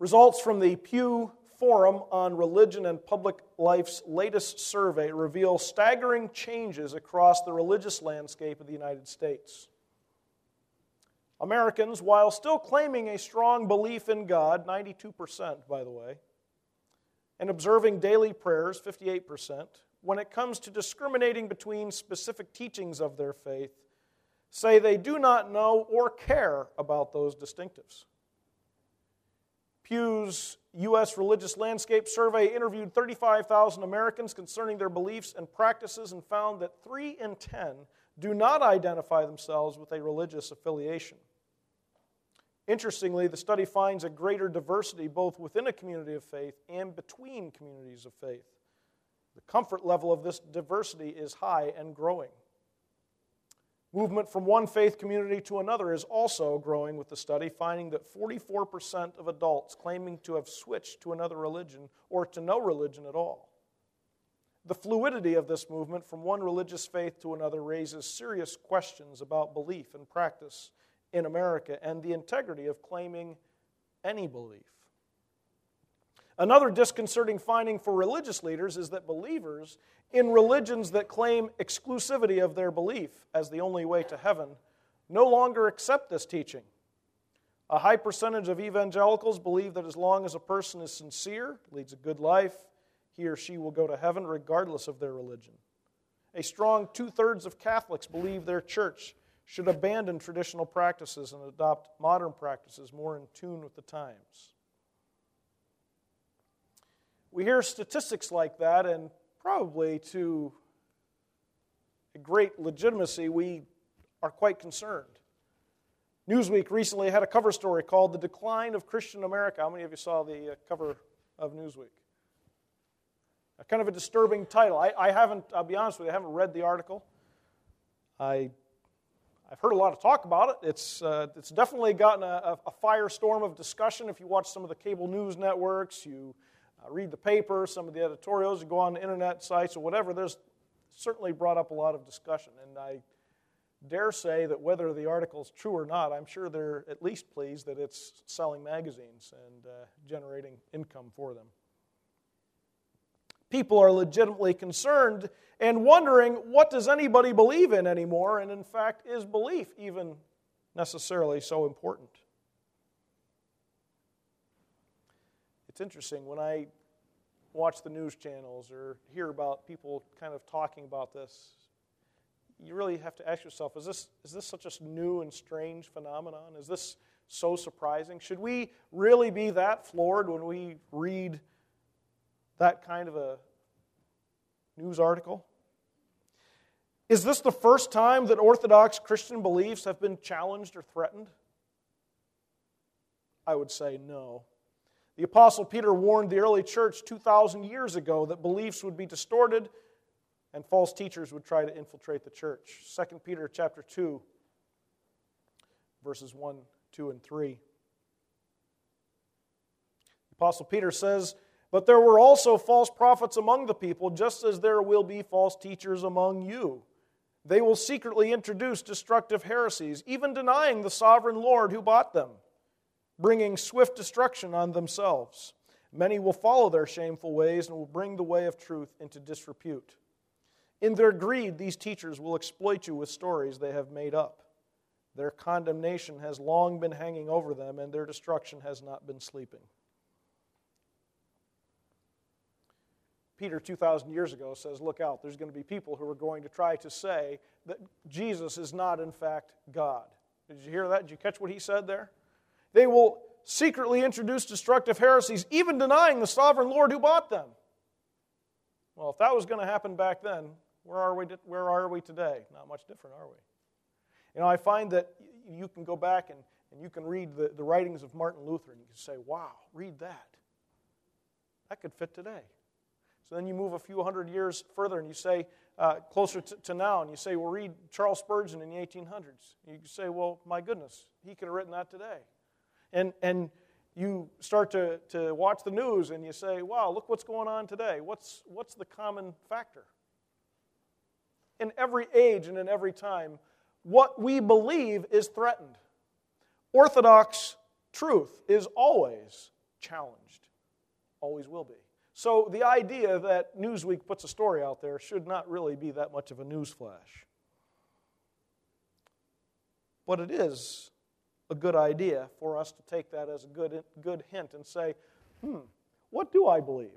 Results from the Pew Forum on Religion and Public Life's latest survey reveal staggering changes across the religious landscape of the United States. Americans, while still claiming a strong belief in God, 92% by the way, and observing daily prayers, 58%, when it comes to discriminating between specific teachings of their faith, say they do not know or care about those distinctives. Pew's U.S. Religious Landscape Survey interviewed 35,000 Americans concerning their beliefs and practices and found that 3 in 10 do not identify themselves with a religious affiliation. Interestingly, the study finds a greater diversity both within a community of faith and between communities of faith. The comfort level of this diversity is high and growing. Movement from one faith community to another is also growing with the study, finding that 44% of adults claiming to have switched to another religion or to no religion at all. The fluidity of this movement from one religious faith to another raises serious questions about belief and practice in America and the integrity of claiming any belief. Another disconcerting finding for religious leaders is that believers in religions that claim exclusivity of their belief as the only way to heaven no longer accept this teaching. A high percentage of evangelicals believe that as long as a person is sincere, leads a good life, he or she will go to heaven regardless of their religion. A strong 2/3 of Catholics believe their church should abandon traditional practices and adopt modern practices more in tune with the times. We hear statistics like that, and probably to a great legitimacy, we are quite concerned. Newsweek recently had a cover story called The Decline of Christian America. How many of you saw the cover of Newsweek? Kind of a disturbing title. I'll be honest with you, I haven't read the article. I've heard a lot of talk about it. It's definitely gotten a firestorm of discussion. If you watch some of the cable news networks, you read the paper, some of the editorials, you go on the internet sites or whatever, there's certainly brought up a lot of discussion. And I dare say that whether the article's true or not, I'm sure they're at least pleased that it's selling magazines and generating income for them. People are legitimately concerned and wondering, what does anybody believe in anymore? And in fact, is belief even necessarily so important? It's interesting, when I watch the news channels or hear about people kind of talking about this, you really have to ask yourself, is this such a new and strange phenomenon? Is this so surprising? Should we really be that floored when we read that kind of a news article? Is this the first time that Orthodox Christian beliefs have been challenged or threatened? I would say no. The Apostle Peter warned the early church 2,000 years ago that beliefs would be distorted and false teachers would try to infiltrate the church. 2 Peter chapter 2, verses 1, 2, and 3. The Apostle Peter says, "But there were also false prophets among the people, just as there will be false teachers among you. They will secretly introduce destructive heresies, even denying the sovereign Lord who bought them, bringing swift destruction on themselves. Many will follow their shameful ways and will bring the way of truth into disrepute. In their greed, these teachers will exploit you with stories they have made up. Their condemnation has long been hanging over them, and their destruction has not been sleeping." Peter, 2,000 years ago, says, look out, there's going to be people who are going to try to say that Jesus is not, in fact, God. Did you hear that? Did you catch what he said there? They will secretly introduce destructive heresies, even denying the sovereign Lord who bought them. Well, if that was going to happen back then, where are we today? Not much different, are we? You know, I find that you can go back and you can read the writings of Martin Luther, and you can say, wow, read that. That could fit today. So then you move a few hundred years further, and you say, closer to now, and you say, well, read Charles Spurgeon in the 1800s. You can say, well, my goodness, he could have written that today. And you start to watch the news, and you say, wow, look what's going on today. What's the common factor? In every age and in every time, what we believe is threatened. Orthodox truth is always challenged. Always will be. So the idea that Newsweek puts a story out there should not really be that much of a newsflash. But it is a good idea for us to take that as a good hint and say, what do I believe?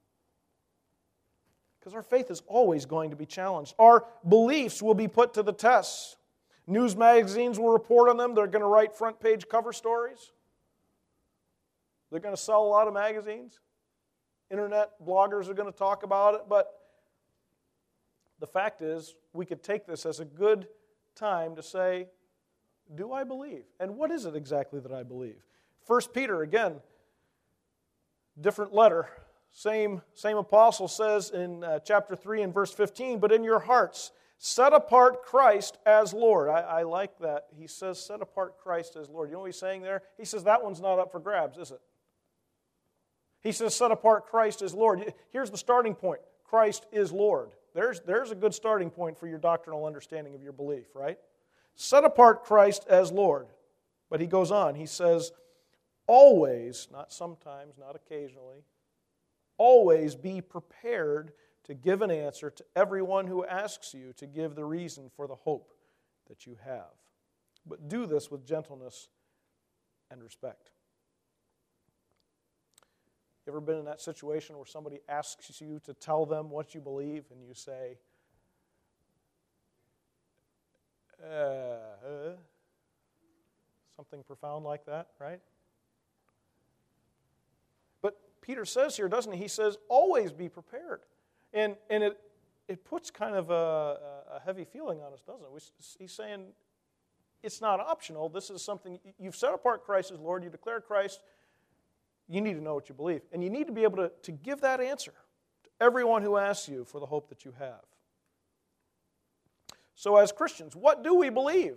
Because our faith is always going to be challenged. Our beliefs will be put to the test. News magazines will report on them. They're going to write front page cover stories. They're going to sell a lot of magazines. Internet bloggers are going to talk about it. But the fact is, we could take this as a good time to say, do I believe? And what is it exactly that I believe? 1 Peter, again, different letter. Same apostle says in chapter 3 and verse 15, but in your hearts, set apart Christ as Lord. I like that. He says, set apart Christ as Lord. You know what he's saying there? He says, that one's not up for grabs, is it? He says, set apart Christ as Lord. Here's the starting point. Christ is Lord. There's a good starting point for your doctrinal understanding of your belief, right? Set apart Christ as Lord. But he goes on. He says, always, not sometimes, not occasionally, always be prepared to give an answer to everyone who asks you to give the reason for the hope that you have. But do this with gentleness and respect. You ever been in that situation where somebody asks you to tell them what you believe and you say, something profound like that, right? But Peter says here, doesn't he? He says, always be prepared. And it puts kind of a heavy feeling on us, doesn't it? He's saying it's not optional. This is something, you've set apart Christ as Lord, you declare Christ, you need to know what you believe. And you need to be able to give that answer to everyone who asks you for the hope that you have. So as Christians, what do we believe?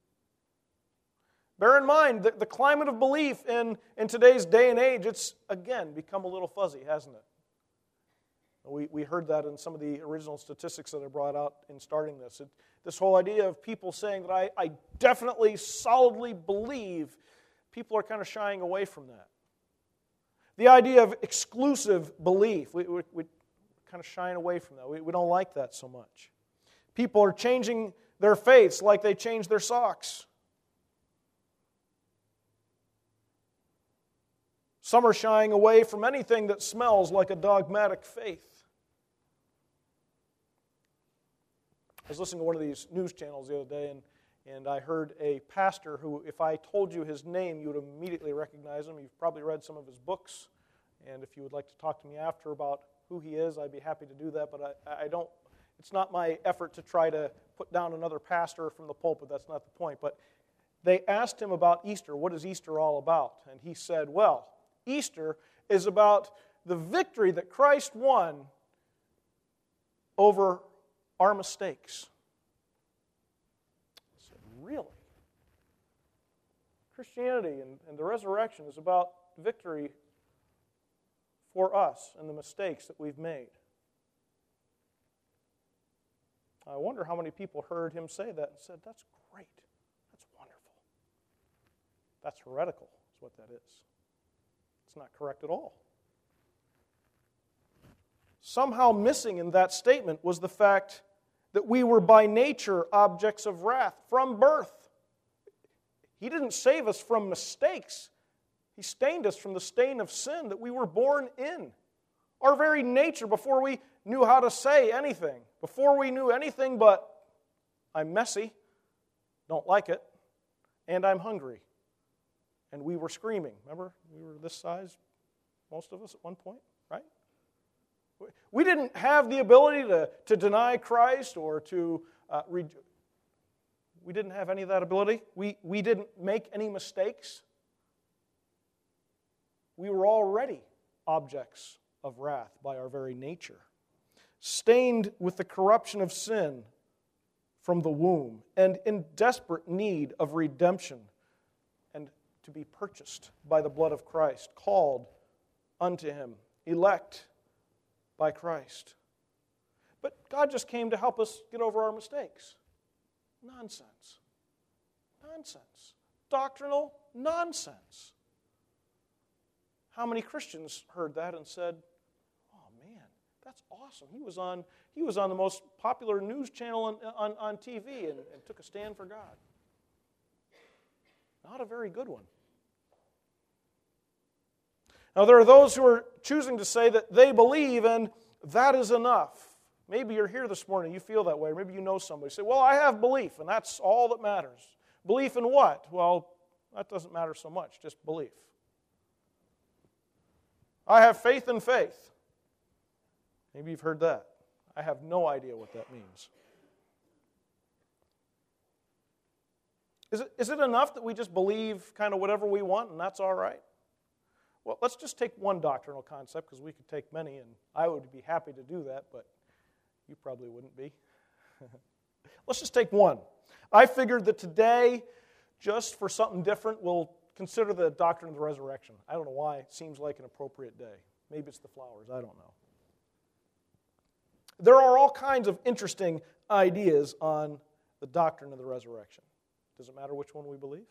Bear in mind that the climate of belief in today's day and age, it's, again, become a little fuzzy, hasn't it? We heard that in some of the original statistics that I brought out in starting this. This whole idea of people saying that I definitely, solidly believe, people are kind of shying away from that. The idea of exclusive belief, we kind of shying away from that. We don't like that so much. People are changing their faiths like they change their socks. Some are shying away from anything that smells like a dogmatic faith. I was listening to one of these news channels the other day, and I heard a pastor who, if I told you his name, you would immediately recognize him. You've probably read some of his books, and if you would like to talk to me after about who he is, I'd be happy to do that, but I don't. It's not my effort to try to put down another pastor from the pulpit. That's not the point. But they asked him about Easter. What is Easter all about? And he said, well, Easter is about the victory that Christ won over our mistakes. I said, really? Christianity and the resurrection is about victory for us and the mistakes that we've made. I wonder how many people heard him say that and said, that's great, that's wonderful. That's heretical, is what that is. It's not correct at all. Somehow missing in that statement was the fact that we were by nature objects of wrath from birth. He didn't save us from mistakes. He stained us from the stain of sin that we were born in. Our very nature, before we knew how to say anything, before we knew anything but, I'm messy, don't like it, and I'm hungry. And we were screaming. Remember, we were this size, most of us at one point, right? We didn't have the ability to deny Christ or to we didn't have any of that ability. We didn't make any mistakes. We were already objects of wrath by our very nature, stained with the corruption of sin from the womb, and in desperate need of redemption and to be purchased by the blood of Christ, called unto Him, elect by Christ. But God just came to help us get over our mistakes. Nonsense. Nonsense. Doctrinal nonsense. How many Christians heard that and said, "Oh man, that's awesome. He was on the most popular news channel on TV and took a stand for God." Not a very good one. Now, there are those who are choosing to say that they believe and that is enough. Maybe you're here this morning, you feel that way, or maybe you know somebody. Say, "Well, I have belief, and that's all that matters." Belief in what? Well, that doesn't matter so much, just belief. I have faith in faith. Maybe you've heard that. I have no idea what that means. Is it enough that we just believe kind of whatever we want and that's all right? Well, let's just take one doctrinal concept, because we could take many, and I would be happy to do that, but you probably wouldn't be. Let's just take one. I figured that today, just for something different, we'll consider the doctrine of the resurrection. I don't know why. It seems like an appropriate day. Maybe it's the flowers. I don't know. There are all kinds of interesting ideas on the doctrine of the resurrection. Does it matter which one we believe?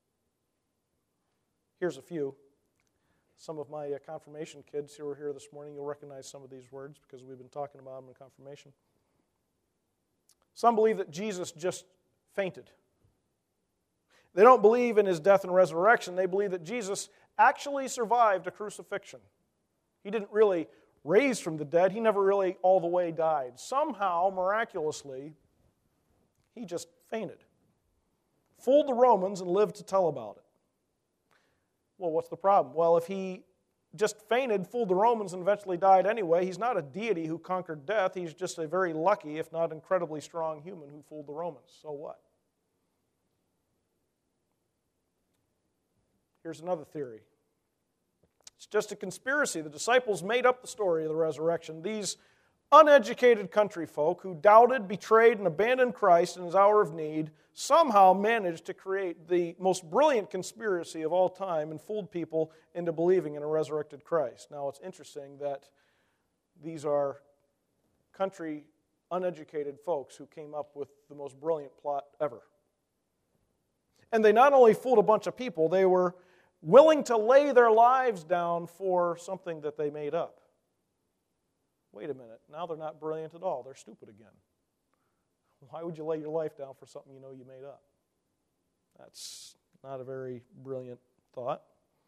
Here's a few. Some of my confirmation kids who are here this morning, you'll recognize some of these words because we've been talking about them in confirmation. Some believe that Jesus just fainted. They don't believe in his death and resurrection. They believe that Jesus actually survived a crucifixion. He didn't really raise from the dead. He never really all the way died. Somehow, miraculously, he just fainted. Fooled the Romans and lived to tell about it. Well, what's the problem? Well, if he just fainted, fooled the Romans, and eventually died anyway, he's not a deity who conquered death. He's just a very lucky, if not incredibly strong human who fooled the Romans. So what? Here's another theory. It's just a conspiracy. The disciples made up the story of the resurrection. These uneducated country folk who doubted, betrayed, and abandoned Christ in his hour of need somehow managed to create the most brilliant conspiracy of all time and fooled people into believing in a resurrected Christ. Now, it's interesting that these are country, uneducated folks who came up with the most brilliant plot ever. And they not only fooled a bunch of people, they were willing to lay their lives down for something that they made up. Wait a minute, now they're not brilliant at all. They're stupid again. Why would you lay your life down for something you know you made up? That's not a very brilliant thought.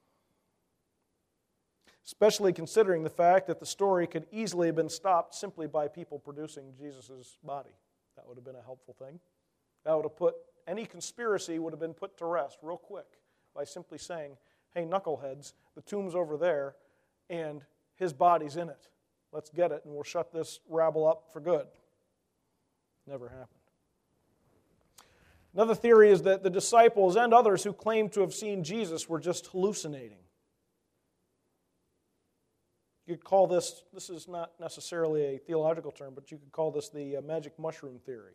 Especially considering the fact that the story could easily have been stopped simply by people producing Jesus' body. That would have been a helpful thing. That would have put, any conspiracy would have been put to rest real quick by simply saying, "Hey, knuckleheads, the tomb's over there, and his body's in it. Let's get it, and we'll shut this rabble up for good." Never happened. Another theory is that the disciples and others who claimed to have seen Jesus were just hallucinating. You could call this is not necessarily a theological term, but you could call this the magic mushroom theory.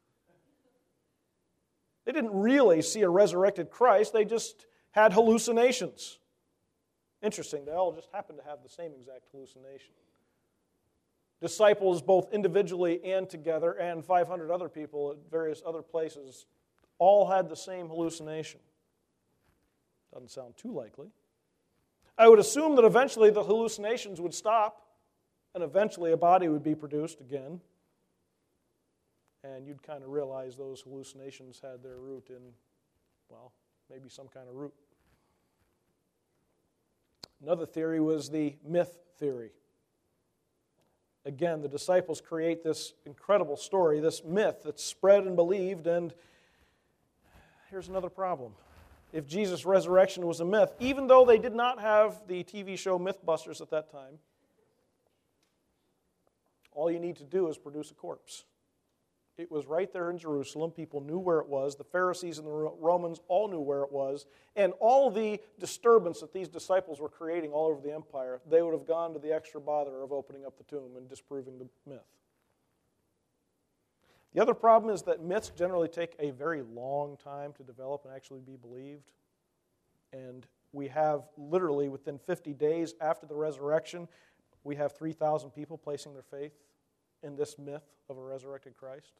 They didn't really see a resurrected Christ, they just had hallucinations. Interesting, they all just happened to have the same exact hallucination. Disciples, both individually and together, and 500 other people at various other places, all had the same hallucination. Doesn't sound too likely. I would assume that eventually the hallucinations would stop, and eventually a body would be produced again, and you'd kind of realize those hallucinations had their root in, well, maybe some kind of root. Another theory was the myth theory. Again, the disciples create this incredible story, this myth that's spread and believed, and here's another problem. If Jesus' resurrection was a myth, even though they did not have the TV show Mythbusters at that time, all you need to do is produce a corpse. It was right there in Jerusalem. People knew where it was. The Pharisees and the Romans all knew where it was. And all the disturbance that these disciples were creating all over the empire, they would have gone to the extra bother of opening up the tomb and disproving the myth. The other problem is that myths generally take a very long time to develop and actually be believed. And we have literally within 50 days after the resurrection, we have 3,000 people placing their faith in this myth of a resurrected Christ.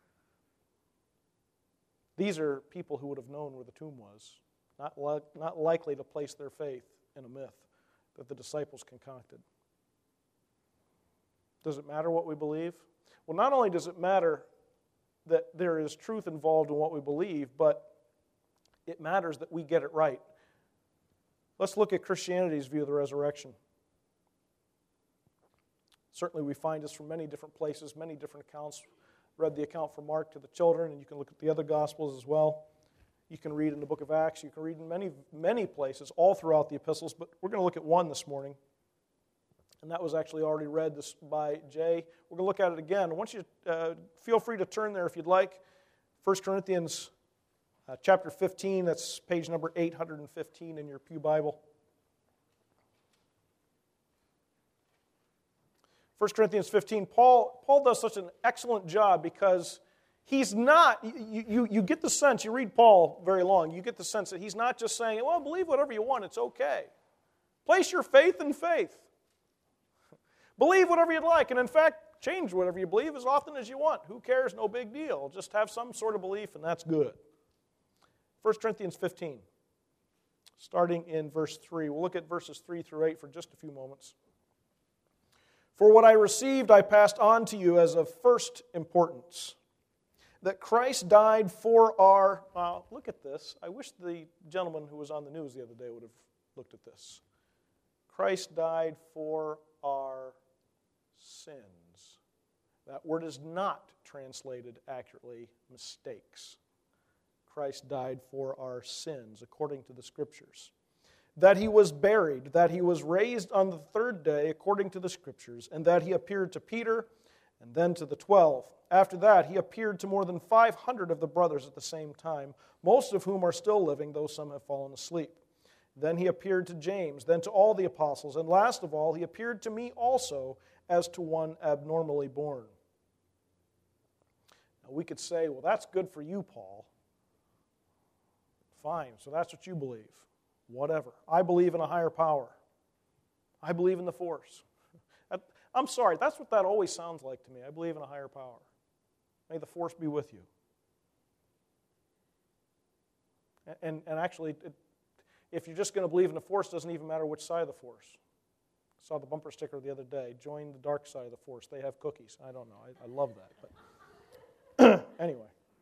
These are people who would have known where the tomb was, not likely to place their faith in a myth. that the disciples concocted. Does it matter what we believe? Well, not only does it matter that there is truth involved in what we believe, but it matters that we get it right. Let's look at Christianity's view of the resurrection. Certainly we find this from many different places, many different accounts. Read the account from Mark to the children, and you can look at the other Gospels as well. You can read in the book of Acts. You can read in many, many places, all throughout the epistles, but we're going to look at one this morning. And that was actually already read by Jay. We're going to look at it again. I want you to feel free to turn there if you'd like. 1 Corinthians chapter 15, that's page number 815 in your Pew Bible. 1 Corinthians 15, Paul does such an excellent job because he's not, you get the sense, you read Paul very long, you get the sense that he's not just saying, well, believe whatever you want, it's okay. Place your faith in faith. Believe whatever you'd like, and in fact, change whatever you believe as often as you want. Who cares? No big deal. Just have some sort of belief, and that's good. 1 Corinthians 15, starting in verse 3. We'll look at verses 3 through 8 for just a few moments. For what I received I passed on to you as of first importance, that Christ died for our... look at this. I wish the gentleman who was on the news the other day would have looked at this. Christ died for our sins. That word is not translated accurately, mistakes. Christ died for our sins, according to the Scriptures. That he was buried, that he was raised on the third day, according to the Scriptures, and that he appeared to Peter, and then to the 12. After that, he appeared to more than 500 of the brothers at the same time, most of whom are still living, though some have fallen asleep. Then he appeared to James, then to all the apostles, and last of all, he appeared to me also as to one abnormally born. Now, we could say, well, that's good for you, Paul. Fine, so that's what you believe. Whatever. I believe in a higher power. I believe in the force. I'm sorry, that's what that always sounds like to me. I believe in a higher power. May the force be with you. And actually, if you're just going to believe in the force, it doesn't even matter which side of the force. I saw the bumper sticker the other day, join the dark side of the force. They have cookies. I don't know. I love that. But anyway.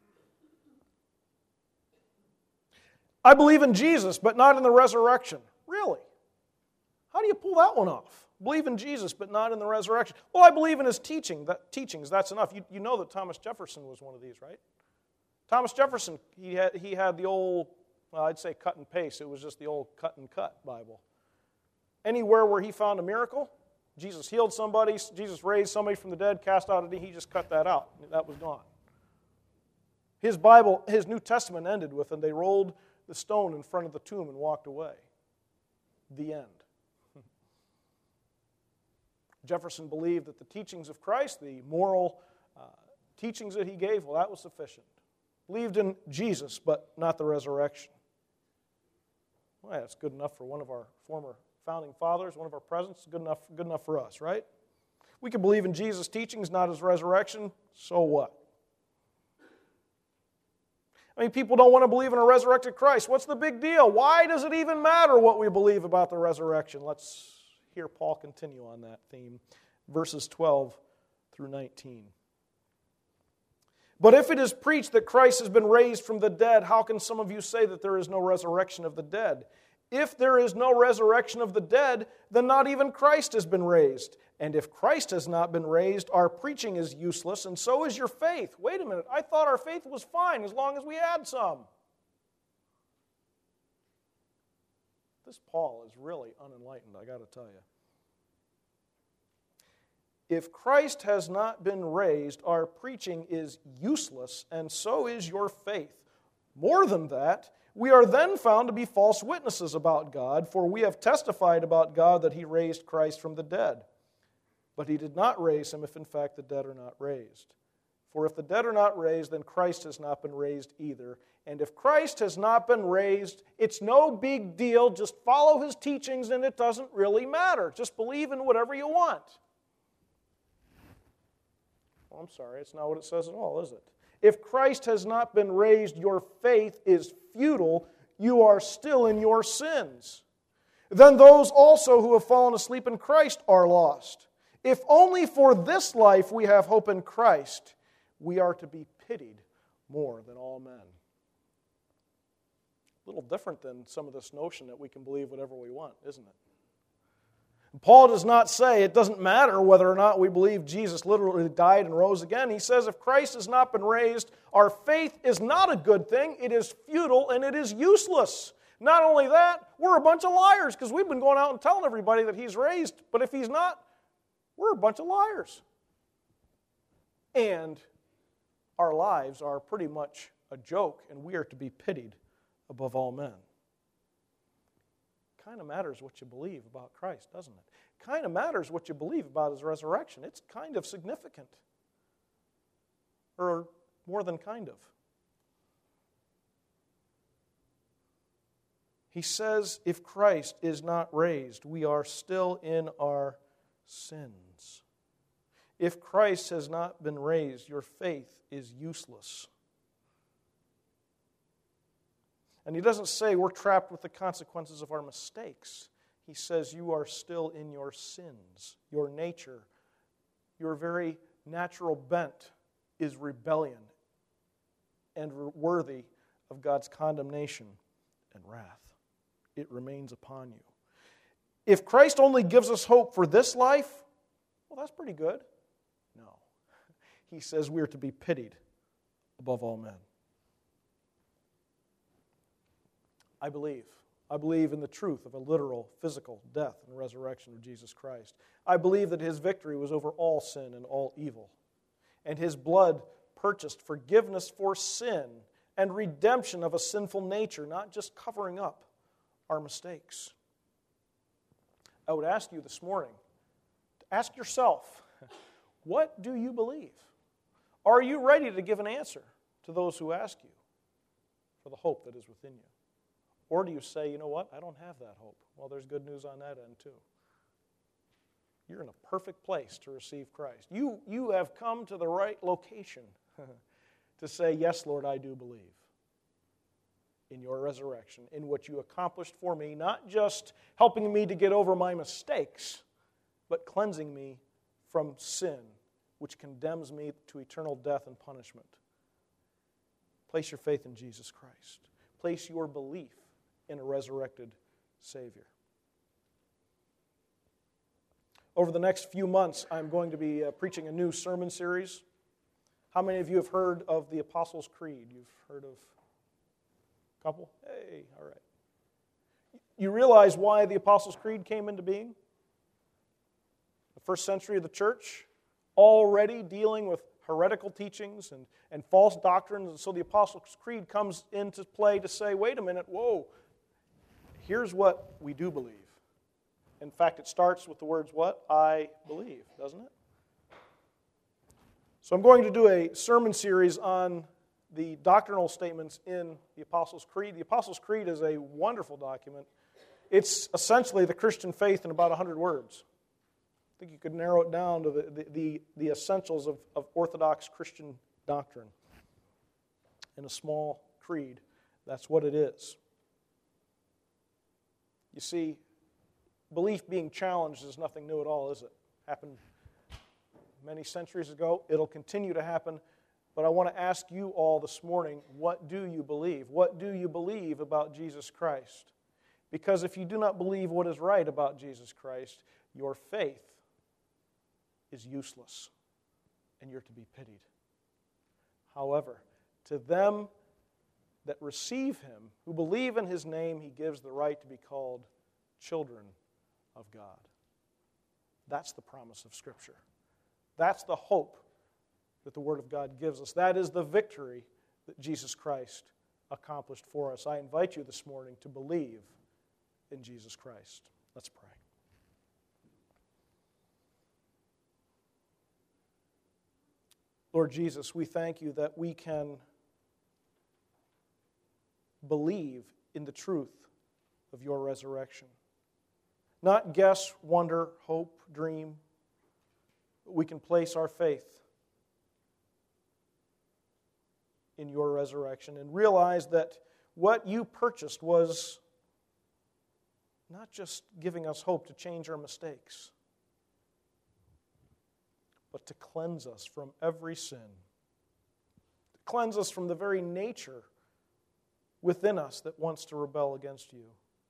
I believe in Jesus, but not in the resurrection. Really? How do you pull that one off? Believe in Jesus, but not in the resurrection. Well, I believe in his teachings. That's enough. You know that Thomas Jefferson was one of these, right? Thomas Jefferson, he had the old, well, I'd say cut and paste. It was just the old cut and cut Bible. Anywhere where he found a miracle, Jesus healed somebody, Jesus raised somebody from the dead, cast out a demon, he just cut that out. That was gone. His Bible, his New Testament ended with, and they rolled the stone in front of the tomb and walked away. The end. Jefferson believed that the teachings of Christ, the moral teachings that he gave, well, that was sufficient. Believed in Jesus, but not the resurrection. Well, that's good enough for one of our former founding fathers, one of our presidents. Good enough for us, right? We can believe in Jesus' teachings, not his resurrection. So what? I mean, people don't want to believe in a resurrected Christ. What's the big deal? Why does it even matter what we believe about the resurrection? Let's hear Paul continue on that theme. Verses 12 through 19. But if it is preached that Christ has been raised from the dead, how can some of you say that there is no resurrection of the dead? If there is no resurrection of the dead, then not even Christ has been raised. And if Christ has not been raised, our preaching is useless, and so is your faith. Wait a minute, I thought our faith was fine as long as we had some. This Paul is really unenlightened, I got to tell you. If Christ has not been raised, our preaching is useless, and so is your faith. More than that, we are then found to be false witnesses about God, for we have testified about God that he raised Christ from the dead. But he did not raise him if in fact the dead are not raised. For if the dead are not raised, then Christ has not been raised either. And if Christ has not been raised, it's no big deal. Just follow his teachings and it doesn't really matter. Just believe in whatever you want. Well, I'm sorry, it's not what it says at all, is it? If Christ has not been raised, your faith is futile. You are still in your sins. then those also who have fallen asleep in Christ are lost. If only for this life we have hope in Christ, we are to be pitied more than all men. A little different than some of this notion that we can believe whatever we want, isn't it? Paul does not say it doesn't matter whether or not we believe Jesus literally died and rose again. He says if Christ has not been raised, our faith is not a good thing. It is futile and it is useless. Not only that, we're a bunch of liars because we've been going out and telling everybody that He's raised. But if He's not, we're a bunch of liars. And our lives are pretty much a joke, and we are to be pitied above all men. Kind of matters what you believe about Christ, doesn't it? Kind of matters what you believe about His resurrection. It's kind of significant. Or more than kind of. He says, if Christ is not raised, we are still in our sins. If Christ has not been raised, your faith is useless. And he doesn't say we're trapped with the consequences of our mistakes. He says you are still in your sins. Your nature, your very natural bent is rebellion and worthy of God's condemnation and wrath. It remains upon you. If Christ only gives us hope for this life, well, that's pretty good. No. He says we are to be pitied above all men. I believe in the truth of a literal, physical death and resurrection of Jesus Christ. I believe that His victory was over all sin and all evil. And His blood purchased forgiveness for sin and redemption of a sinful nature, not just covering up our mistakes. I would ask you this morning to ask yourself, what do you believe? Are you ready to give an answer to those who ask you for the hope that is within you? Or do you say, you know what, I don't have that hope? Well, there's good news on that end too. You're in a perfect place to receive Christ. You have come to the right location to say, yes, Lord, I do believe in your resurrection, in what you accomplished for me, not just helping me to get over my mistakes, but cleansing me from sin, which condemns me to eternal death and punishment. Place your faith in Jesus Christ. Place your belief in a resurrected Savior. Over the next few months, I'm going to be preaching a new sermon series. How many of you have heard of the Apostles' Creed? You've heard of a couple? Hey, all right. You realize why the Apostles' Creed came into being? The first century of the church, already dealing with heretical teachings and false doctrines. And so the Apostles' Creed comes into play to say, wait a minute, whoa, here's what we do believe. In fact, it starts with the words, what? I believe, doesn't it? So I'm going to do a sermon series on the doctrinal statements in the Apostles' Creed. The Apostles' Creed is a wonderful document. It's essentially the Christian faith in about 100 words. I think you could narrow it down to the essentials of Orthodox Christian doctrine. In a small creed, that's what it is. You see, belief being challenged is nothing new at all, is it? Happened many centuries ago. It'll continue to happen. But I want to ask you all this morning, what do you believe? What do you believe about Jesus Christ? Because if you do not believe what is right about Jesus Christ, your faith is useless, and you're to be pitied. However, to them that receive Him, who believe in His name, He gives the right to be called children of God. That's the promise of Scripture. That's the hope that the Word of God gives us. That is the victory that Jesus Christ accomplished for us. I invite you this morning to believe in Jesus Christ. Let's pray. Lord Jesus, we thank you that we can believe in the truth of your resurrection. Not guess, wonder, hope, dream, but we can place our faith in your resurrection and realize that what you purchased was not just giving us hope to change our mistakes, but to cleanse us from every sin, to cleanse us from the very nature within us that wants to rebel against you.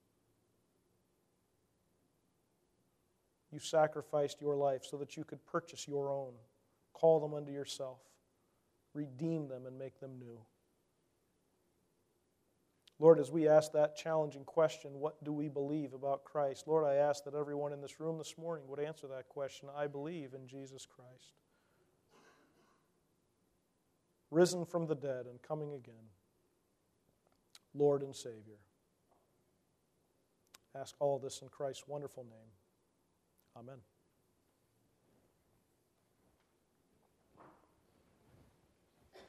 You sacrificed your life so that you could purchase your own, call them unto yourself, redeem them, and make them new. Lord, as we ask that challenging question, what do we believe about Christ? Lord, I ask that everyone in this room this morning would answer that question. I believe in Jesus Christ, risen from the dead and coming again, Lord and Savior. Ask all this in Christ's wonderful name. Amen.